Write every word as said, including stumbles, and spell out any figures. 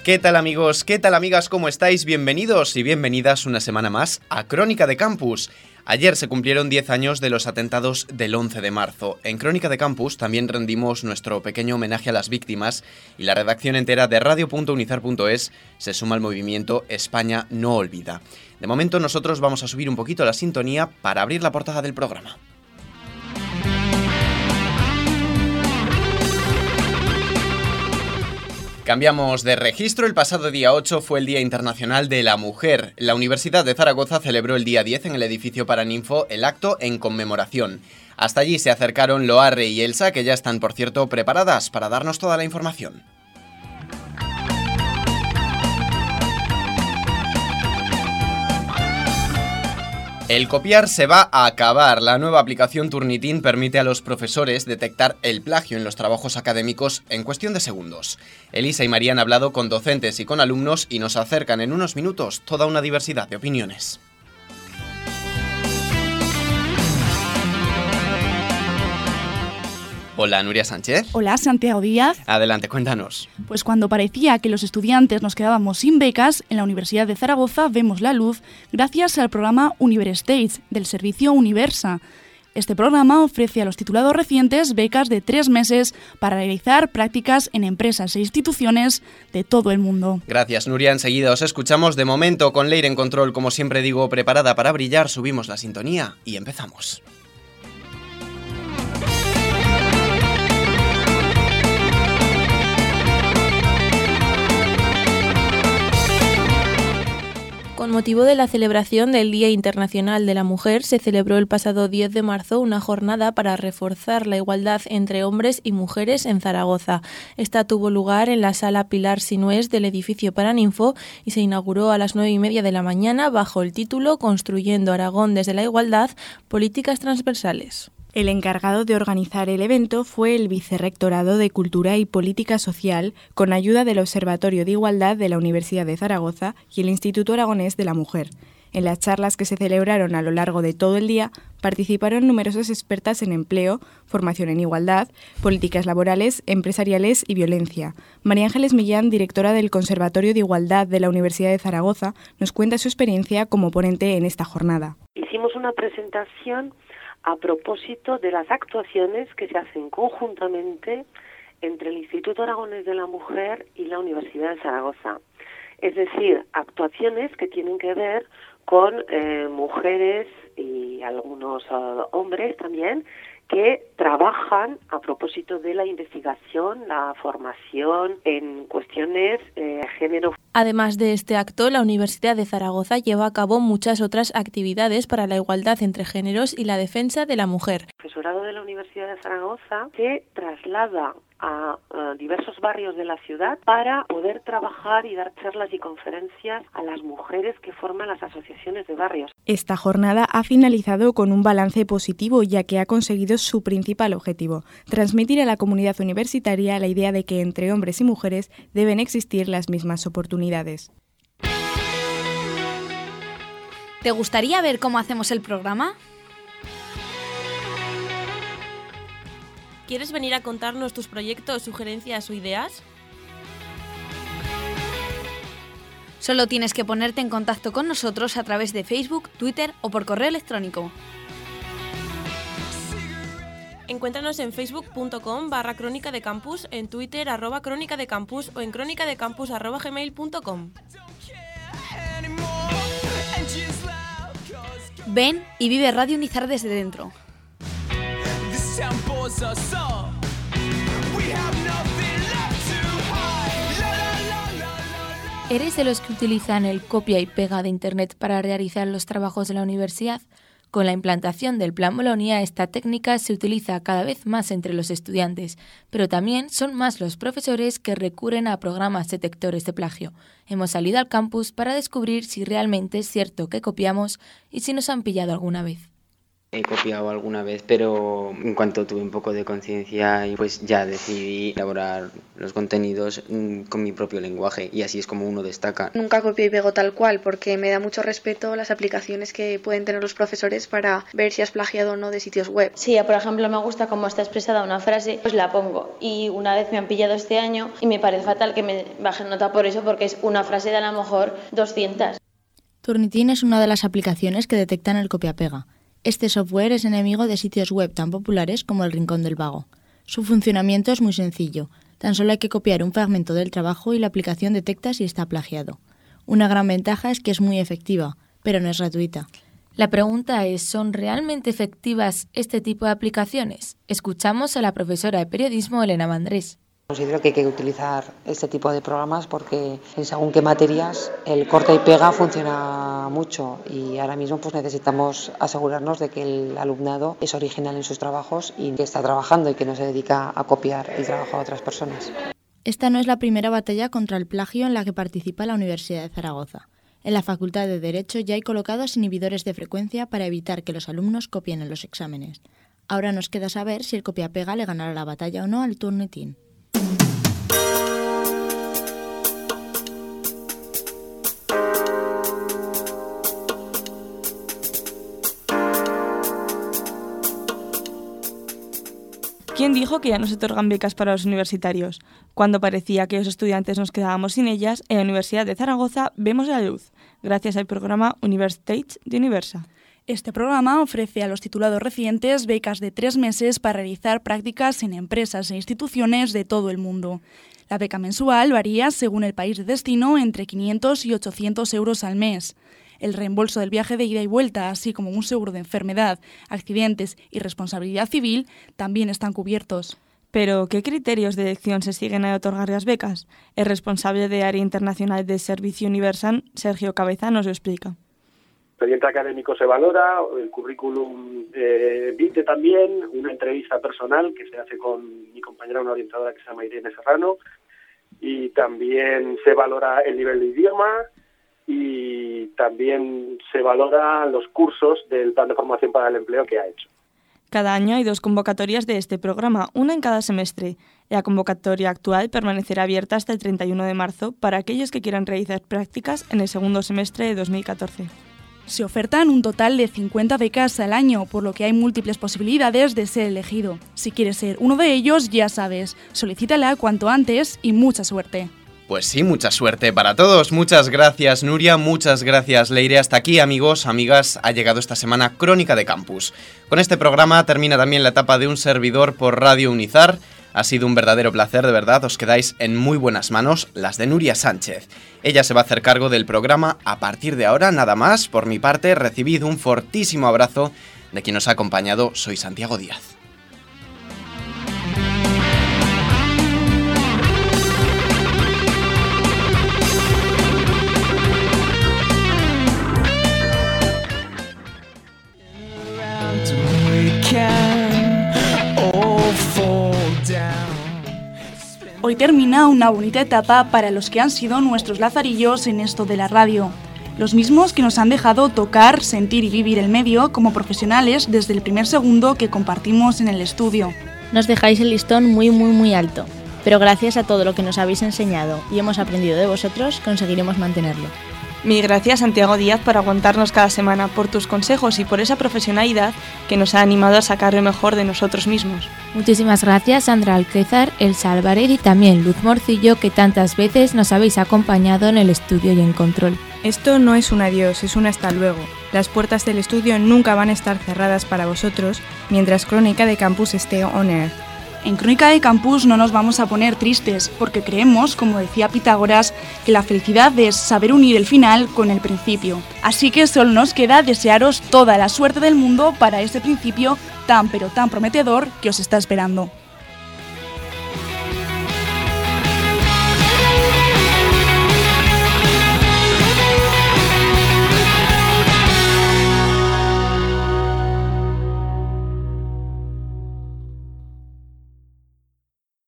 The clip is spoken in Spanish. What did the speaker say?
¿Qué tal amigos? ¿Qué tal amigas? ¿Cómo estáis? Bienvenidos y bienvenidas una semana más a Crónica de Campus. Ayer se cumplieron diez años de los atentados del once de marzo. En Crónica de Campus también rendimos nuestro pequeño homenaje a las víctimas y la redacción entera de radio punto unizar punto es se suma al movimiento España no olvida. De momento nosotros vamos a subir un poquito la sintonía para abrir la portada del programa. Cambiamos de registro. El pasado día ocho fue el Día Internacional de la Mujer. La Universidad de Zaragoza celebró el día diez en el edificio Paraninfo el acto en conmemoración. Hasta allí se acercaron Loarre y Elsa, que ya están, por cierto, preparadas para darnos toda la información. El copiar se va a acabar. La nueva aplicación Turnitin permite a los profesores detectar el plagio en los trabajos académicos en cuestión de segundos. Elisa y María han hablado con docentes y con alumnos y nos acercan en unos minutos toda una diversidad de opiniones. Hola, Nuria Sánchez. Hola, Santiago Díaz. Adelante, cuéntanos. Pues cuando parecía que los estudiantes nos quedábamos sin becas, en la Universidad de Zaragoza vemos la luz gracias al programa Universtage del servicio Universa. Este programa ofrece a los titulados recientes becas de tres meses para realizar prácticas en empresas e instituciones de todo el mundo. Gracias, Nuria. Enseguida os escuchamos. De momento, con Leire en control, como siempre digo, preparada para brillar, subimos la sintonía y empezamos. Con motivo de la celebración del Día Internacional de la Mujer, se celebró el pasado diez de marzo una jornada para reforzar la igualdad entre hombres y mujeres en Zaragoza. Esta tuvo lugar en la sala Pilar Sinués del edificio Paraninfo y se inauguró a las nueve y media de la mañana bajo el título Construyendo Aragón desde la Igualdad, Políticas Transversales. El encargado de organizar el evento fue el Vicerrectorado de Cultura y Política Social, con ayuda del Observatorio de Igualdad de la Universidad de Zaragoza y el Instituto Aragonés de la Mujer. En las charlas que se celebraron a lo largo de todo el día, participaron numerosas expertas en empleo, formación en igualdad, políticas laborales, empresariales y violencia. María Ángeles Millán, directora del Conservatorio de Igualdad de la Universidad de Zaragoza, nos cuenta su experiencia como ponente en esta jornada. Hicimos una presentación a propósito de las actuaciones que se hacen conjuntamente entre el Instituto Aragonés de la Mujer y la Universidad de Zaragoza. Es decir, actuaciones que tienen que ver con eh, mujeres y algunos uh, hombres también que trabajan a propósito de la investigación, la formación en cuestiones de eh, género. Además de este acto, la Universidad de Zaragoza lleva a cabo muchas otras actividades para la igualdad entre géneros y la defensa de la mujer. El profesorado de la Universidad de Zaragoza se traslada a uh, diversos barrios de la ciudad para poder trabajar y dar charlas y conferencias a las mujeres que forman las asociaciones de barrios. Esta jornada ha finalizado con un balance positivo, ya que ha conseguido su principal objetivo: transmitir a la comunidad universitaria la idea de que entre hombres y mujeres deben existir las mismas oportunidades. ¿Te gustaría ver cómo hacemos el programa? ¿Quieres venir a contarnos tus proyectos, sugerencias o ideas? Solo tienes que ponerte en contacto con nosotros a través de Facebook, Twitter o por correo electrónico. Encuéntranos en facebook punto com barra crónica de campus, en Twitter arroba crónica de campus o en crónica de campus arroba gmail punto com. Ven y vive Radio Unizar desde dentro. ¿Eres de los que utilizan el copia y pega de Internet para realizar los trabajos de la universidad? Con la implantación del Plan Bolonia, esta técnica se utiliza cada vez más entre los estudiantes, pero también son más los profesores que recurren a programas detectores de plagio. Hemos salido al campus para descubrir si realmente es cierto que copiamos y si nos han pillado alguna vez. He copiado alguna vez, pero en cuanto tuve un poco de conciencia, pues ya decidí elaborar los contenidos con mi propio lenguaje y así es como uno destaca. Nunca copio y pego tal cual porque me da mucho respeto las aplicaciones que pueden tener los profesores para ver si has plagiado o no de sitios web. Sí, por ejemplo, me gusta cómo está expresada una frase, pues la pongo. Y una vez me han pillado este año y me parece fatal que me bajen nota por eso porque es una frase de a lo mejor doscientas. Turnitin es una de las aplicaciones que detectan el copia-pega. Este software es enemigo de sitios web tan populares como El Rincón del Vago. Su funcionamiento es muy sencillo. Tan solo hay que copiar un fragmento del trabajo y la aplicación detecta si está plagiado. Una gran ventaja es que es muy efectiva, pero no es gratuita. La pregunta es, ¿son realmente efectivas este tipo de aplicaciones? Escuchamos a la profesora de periodismo Elena Mandrés. Considero que hay que utilizar este tipo de programas porque en según qué materias el corta y pega funciona mucho y ahora mismo pues necesitamos asegurarnos de que el alumnado es original en sus trabajos y que está trabajando y que no se dedica a copiar el trabajo de otras personas. Esta no es la primera batalla contra el plagio en la que participa la Universidad de Zaragoza. En la Facultad de Derecho ya hay colocados inhibidores de frecuencia para evitar que los alumnos copien en los exámenes. Ahora nos queda saber si el copia-pega le ganará la batalla o no al Turnitin. ¿Quién dijo que ya no se otorgan becas para los universitarios? Cuando parecía que los estudiantes nos quedábamos sin ellas, en la Universidad de Zaragoza vemos la luz, gracias al programa Universitates de Universa. Este programa ofrece a los titulados recientes becas de tres meses para realizar prácticas en empresas e instituciones de todo el mundo. La beca mensual varía según el país de destino entre quinientos y ochocientos euros al mes. El reembolso del viaje de ida y vuelta, así como un seguro de enfermedad, accidentes y responsabilidad civil, también están cubiertos. Pero, ¿qué criterios de elección se siguen al otorgar las becas? El responsable de Área Internacional del Servicio Universal, Sergio Cabeza, nos lo explica. El expediente académico se valora, el currículum eh, vitae también, una entrevista personal que se hace con mi compañera, una orientadora que se llama Irene Serrano, y también se valora el nivel de idioma y también se valora los cursos del plan de formación para el empleo que ha hecho. Cada año hay dos convocatorias de este programa, una en cada semestre. La convocatoria actual permanecerá abierta hasta el treinta y uno de marzo para aquellos que quieran realizar prácticas en el segundo semestre de dos mil catorce. Se ofertan un total de cincuenta becas al año, por lo que hay múltiples posibilidades de ser elegido. Si quieres ser uno de ellos, ya sabes, solicítala cuanto antes y mucha suerte. Pues sí, mucha suerte para todos. Muchas gracias, Nuria. Muchas gracias, Leire. Hasta aquí, amigos, amigas, ha llegado esta semana Crónica de Campus. Con este programa termina también la etapa de un servidor por Radio Unizar. Ha sido un verdadero placer, de verdad. Os quedáis en muy buenas manos, las de Nuria Sánchez. Ella se va a hacer cargo del programa a partir de ahora, nada más. Por mi parte, recibid un fortísimo abrazo de quien os ha acompañado. Soy Santiago Díaz. Hoy termina una bonita etapa para los que han sido nuestros lazarillos en esto de la radio. Los mismos que nos han dejado tocar, sentir y vivir el medio como profesionales desde el primer segundo que compartimos en el estudio. Nos dejáis el listón muy muy muy alto, pero gracias a todo lo que nos habéis enseñado y hemos aprendido de vosotros, conseguiremos mantenerlo. Mil gracias, Santiago Díaz, por aguantarnos cada semana, por tus consejos y por esa profesionalidad que nos ha animado a sacar lo mejor de nosotros mismos. Muchísimas gracias, Sandra Alquézar, Elsa Álvarez y también Luz Morcillo, que tantas veces nos habéis acompañado en el estudio y en control. Esto no es un adiós, es un hasta luego. Las puertas del estudio nunca van a estar cerradas para vosotros mientras Crónica de Campus esté on air. En Crónica de Campus no nos vamos a poner tristes, porque creemos, como decía Pitágoras, que la felicidad es saber unir el final con el principio. Así que solo nos queda desearos toda la suerte del mundo para ese principio tan pero tan prometedor que os está esperando.